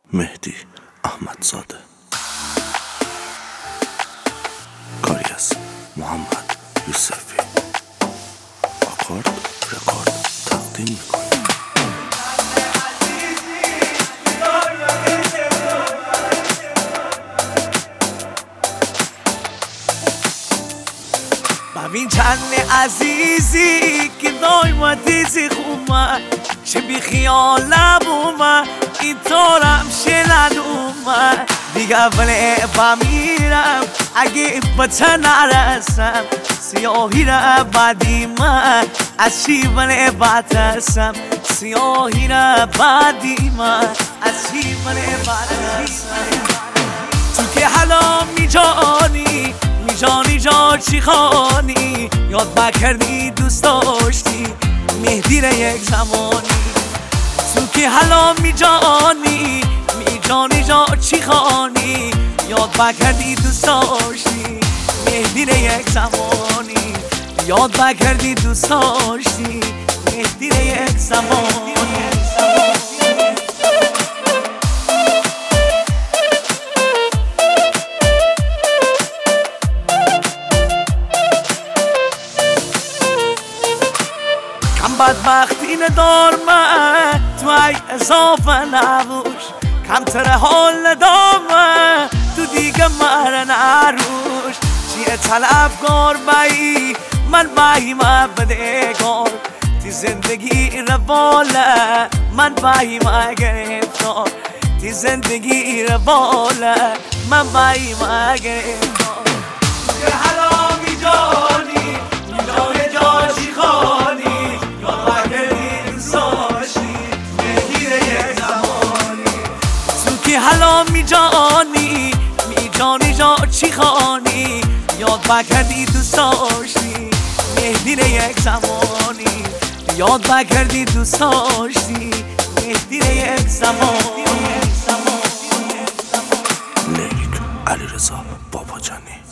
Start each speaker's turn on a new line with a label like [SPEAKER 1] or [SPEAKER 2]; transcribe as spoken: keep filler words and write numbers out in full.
[SPEAKER 1] مهدی احمدزاده، کاری از محمد یوسفی، آکورد رکورد تقدیم میکنه.
[SPEAKER 2] ببین چند عزیزی که دایم دیزی خومه چه بی خیالم اومه اینطورم شلن اومه دیگه ولی بمیرم اگه بته نرسم سیاهی را بعدی من از چی ولی بترسم سیاهی را بعدی من از چی ولی بترسم تو که حالا میجانی میجانی جا چی خانی یاد بکردی دوست داشتی مهدی را یک زمانی تو که حالا میجانی میجانی جا چی خانی یاد بکردی دوست داشتی مهدی را یک زمانی یاد بکردی دوست داشتی مهدی را یک زمانی. بدبختی ندار من تو ای اضافه نبوش کمتر حال ندار من تو دیگه مره نروش چیه طلبگار بایی من بایی من بدهکار تی زندگی رواله من بایی من گرفتار تی زندگی رواله من بایی من گرفتار که حالا میجانی میجانی جا چی خانی حالا میجانی میجانی جا چی خانی یاد بکردی دوست داشتی مهدی را یک زمانی یاد بکردی دوست داشتی مهدی را یک زمانی.
[SPEAKER 1] لیک علیرضا باباجانی.